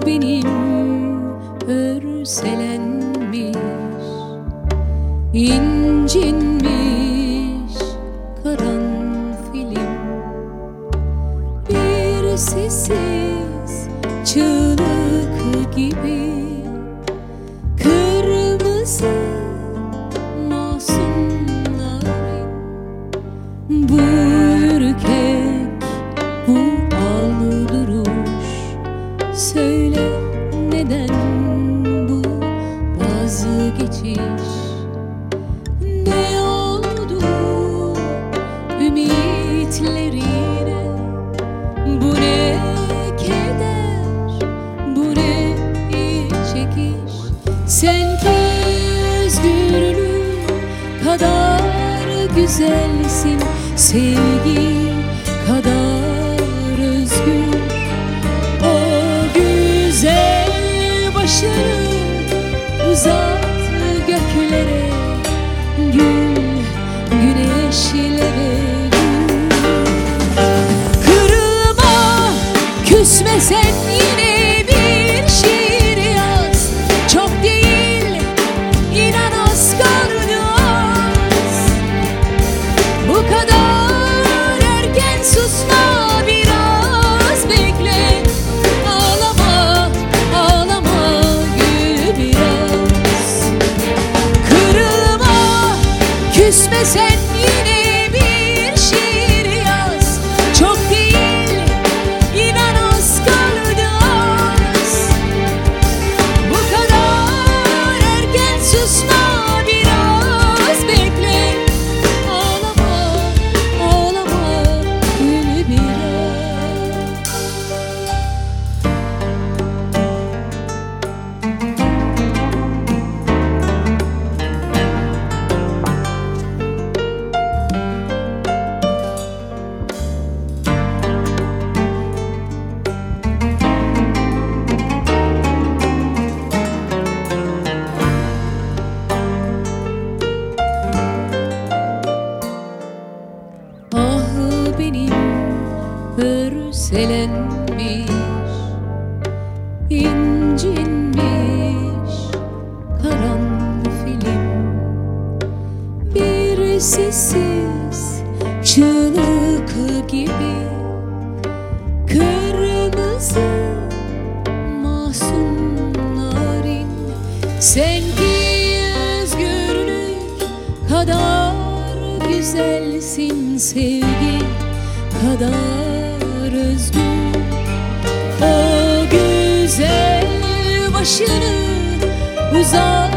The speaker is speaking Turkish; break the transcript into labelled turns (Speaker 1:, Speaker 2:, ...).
Speaker 1: benim örselenmiş, incinmiş karanfilim. Bir sessiz çığlık gibi kırmızı masum narin. Bu ürkek, bu ağlı duruş, söyle neden bu vazgeçiş? Ne oldu ümitlerine? Bu ne keder, bu ne çekiş? Sen ki özgürlük kadar güzelsin, sevgi kadar özgür. O güzel başını uzat göklere, gül güneşlere gül. Kırılma, küsme sen, yine bir şiir yaz. Çok değil, inan az kaldı az. Bu kadar erken susma, biraz bekle. Ağlama, ağlama, gül biraz. Kırılma, küsme sen, yine bir şiir yaz. Çok değil, inan az kaldı az. Bu kadar erken susma, biraz bekle. Ağlama, ağlama, gül biraz. Ah benim örselenmiş, incinmiş karanfilim. Bir sessiz çığlık gibi kırmızı masum narin. Sen ki özgürlük kadar güzelsin, sevgi kadar özgür. O güzel başını uzat